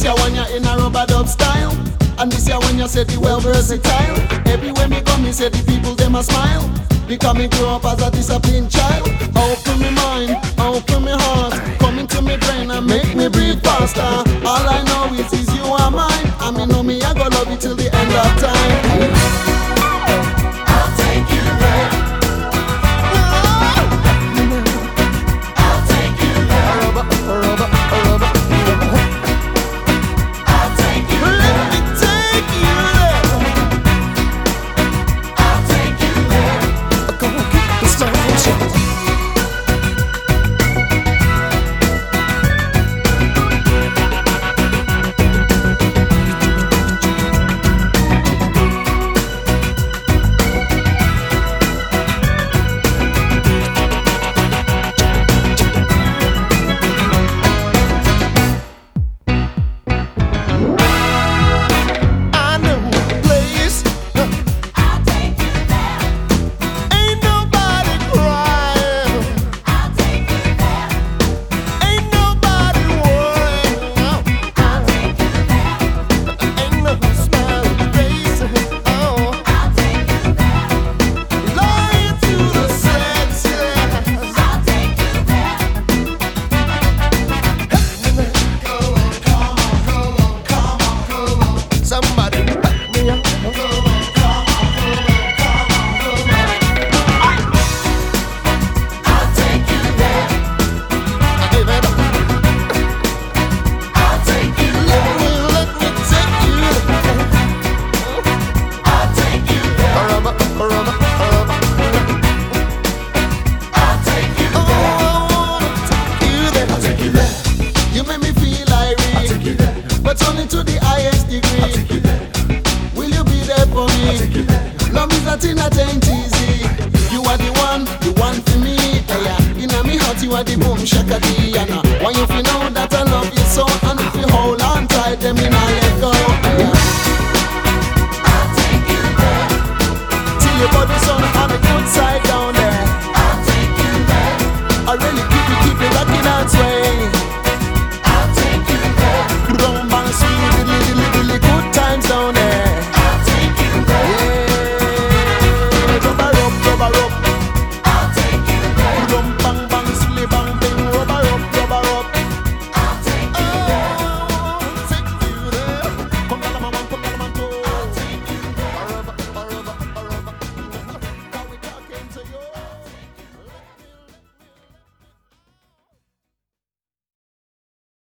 year when you're in a rubber dub style, and this year when you say the well versatile. Everywhere me come, me say the people them a smile, because me grow up as a disciplined child. Open me mind, open me heart, come into me brain and make me breathe faster. All I know is you are mine, and me know me I go love you till the end of time. I'll take you there. I'll take you there. I'll take you there. Let me take you there. I'll take you there. Come on, keep the stars. Love is a thing that ain't easy. You are the one for me. Inna me heart, you are the boom shakati. And when you feel know that I love you so, and if you hold on tight, then me nah let